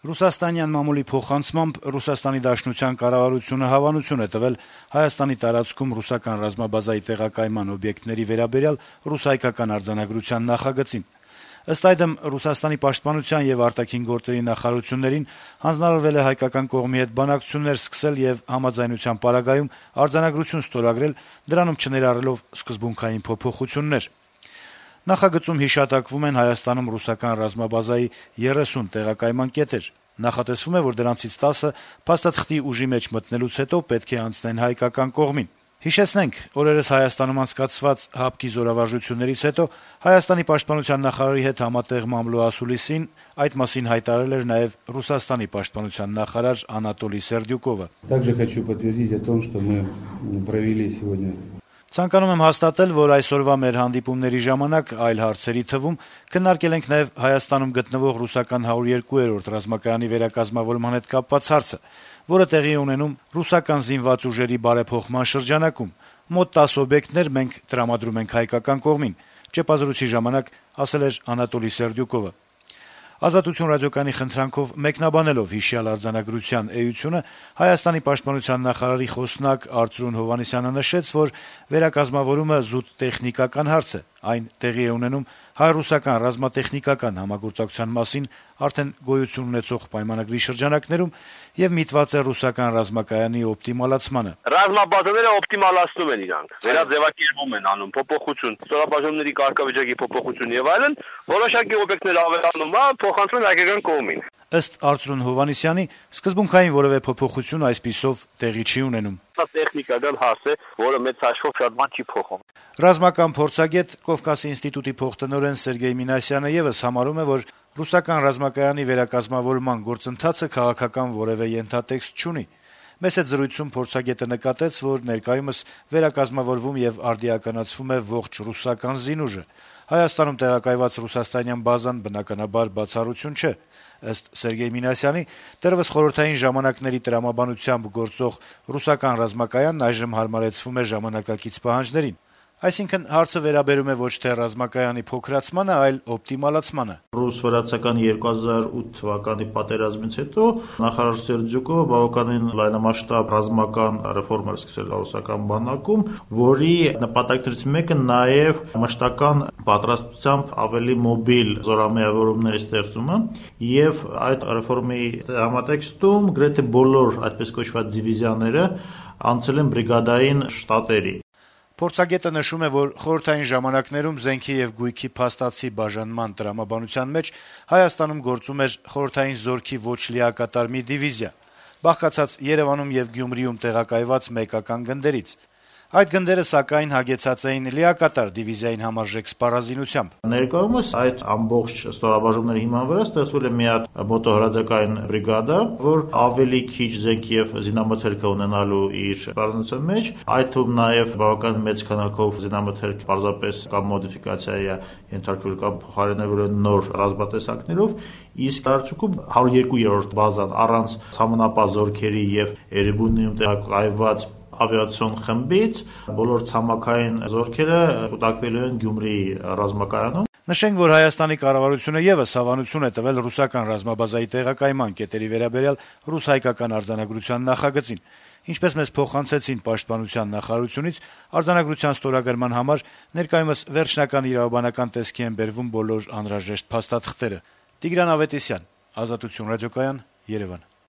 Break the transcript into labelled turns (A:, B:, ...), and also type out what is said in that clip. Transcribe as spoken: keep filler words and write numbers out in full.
A: Ռուսաստանյան մամուլի փոխանցմամբ Ռուսաստանի Դաշնության կառավարությունը հավանություն է տվել Հայաստանի տարածքում ռուսական ռազմաբազայի տեղակայման օբյեկտների վերաբերյալ ռուս-հայկական արձանագրության նախագծին։ Ըստ այդմ Ռուսաստանի պաշտպանության եւ արտաքին գործերի նախարարություններին հանձնարարվել է հայկական կողմի հետ բանակցություններ սկսել եւ համաձայնության պարագայում արձանագրություն ստորագրել, դրանում չներառելով սկզբունքային փոփոխություններ։ Նախագծում հիշատակվում են Հայաստանում ռուսական ռազմաբազայի երեսուն տեղակայման կետեր։ Նախատեսվում է, որ դրանցից տասը փաստաթղթի ուժի մեջ մտնելուց հետո պետք է անցնեն հայկական կողմին։ Հիշեցնենք, օրերս Հայաստանում անցկացված ՀԱՊԿ-ի զորավարժություններից հետո Հայաստանի պաշտպանության նախարարի հետ համատեղ մամլո ասուլիսին այդ մասին հայտարարել էր նաև Ռուսաստանի պաշտպանության նախարար Անատոլի Սերդյուկովը։
B: Также хочу подтвердить о том, что мы провели сегодня
A: Ցանկանում եմ հաստատել, որ այսօրվա մեր հանդիպումների ժամանակ այլ հարցերի թվում քննարկել ենք նաև Հայաստանում գտնվող ռուսական հարյուր երկու-րդ ռազմակայանի վերակազմավորման հետ կապված հարցը, որը տեղի է ունենում ռուսական զինված ուժերի բարեփոխման շրջանակում։ Մոտ տասը օբյեկտներ մենք տրամադրում ենք հայկական կողմին, ճեպազրույցի ժամանակ ասել էր Անատոլի Սերդյուկովը։ Ազատություն ռադիոկայանի խնդրանքով մեկնաբանելով հիշյալ արձանագրության էությունը Հայաստանի պաշտպանության նախարարի խոսնակ Արծրուն Հովհաննիսյանը նշեց, որ վերակազմավորումը զուտ տեխնիկական հարց է, այն տեղի է ունենում հայ-ռուսական ռազմատեխնիկական համագործակցության մասին արդեն գոյություն ունեցող պայմանագրի շրջանակներում եւ միտված է ռուսական ռազմակայանի օպտիմալացմանը։
C: Ռազմաբազաները օպտիմալացնում են իրանք, վերաձևակերպում են անում փոփոխություն, ստորաբաժանումների կարգավիճակի փոփոխություն եւ այլն, որոշակի օբյեկտներ ավելանում է, փոխանցվում հայկական կողմին։
A: Ըստ Արծրուն Հովհաննիսյանի, սկզբունքային որևէ փոփոխություն այսպիսով տեղի չի ունենում։
C: Դա տեխնիկական հարց է, որը մեծ հաշվով շատ բան չի փոխում։
A: Ռազմական փորձագետ Կովկասի ինստիտուտի փոխտնօրեն Սերգեյ Մինասյանը եւս համարում է, որ ռուսական ռազմակայանի վերակազմավորման գործընթացը քաղաքական որևէ ենթատեքստ չունի։ Մեծ այդ զրույցում փորձագետը նկատեց, որ ներկայումս վերակազմավորվում եւ արդիականացվում է ողջ ռուսական զինուժը։ Հայաստանում տեղակայված ռուսաստանյան բազան բնականաբար բացառություն չէ։ Ըստ Սերգեյ Մինասյանի, դեռևս խորհրդային ժամանակների տրամաբանությամբ գործող ռուսական ռազմակայանն այժմ հարմարեցվում է ժամանակակից պահանջներին։ Այսինքն հարցը վերաբերում է ոչ թե ռազմակայանի փոքրացմանը, այլ օպտիմալացմանը։
D: Ռուս-վրացական երկու հազար ութ թվականի պատերազմից հետո նախարար Սերդյուկովը բավականին լայնամասշտաբ ռազմական ռեֆորմեր սկսել ռուսական բանակում, որի նպատակներից մեկը նաև մշտական պատրաստությամբ ավելի մոբիլ զորամիավորումների ստեղծումը, եւ այդ ռեֆորմի համատեքստում գրեթե բոլոր այդպես կոչված դիվիզիաները անցել են բրիգադային շտատերի։
A: Փորձագետը նշում է, որ խորհրդային ժամանակներում զենքի եւ գույքի փաստացի բաժանման տրամաբանության մեջ Հայաստանում գործում էր խորհրդային զորքի ոչ լիակատար մի դիվիզիա, բաղկացած Երևանում եւ Գյումրիում տեղակայված մեկական գնդերից։ Այդ գնդերը սակայն հագեցած էին լիակատար դիվիզիային համարժեք սպառազինությամբ։
D: Ներկայումս այդ ամբողջ ստորաբաժանումների հիման վրա ստեղծվել է մի հատ մոտոհրաձակային բրիգադա, որ ավելի քիչ զենք եւ զինամթերք ունենալու իր սպառազինության մեջ, այդ թվում նաեւ բավական մեծ քանակով զինամթերք պարզապես կամ մոդիֆիկացիայի է ենթարկվել կամ փոխարինվել նոր ռազմատեսակներով, իսկ արդյունքում հարյուր երկու-րդ բազան առանց ցամնապահ զորքերի եւ Էրեբունիում տեղակայված ավիացիոն խմբից բոլոր ցամաքային զորքերը կուտակվելու են Գյումրիի ռազմակայանում։
A: Նշենք, որ Հայաստանի կառավարությունը եւս հավանություն է տվել ռուսական ռազմաբազայի տեղակայման կետերի վերաբերյալ ռուս-հայկական արձանագրության նախագծին։ Ինչպես մեզ փոխանցեցին պաշտպանության նախարարությունից, արձանագրության ստորագրման համար ներկայումս վերջնական իրավաբանական տեսքի են բերվում բոլոր անհրաժեշտ փաստաթղթերը։ Տիգրան Ավետիսյան, Ազատություն ռադիոկայան, Երևան։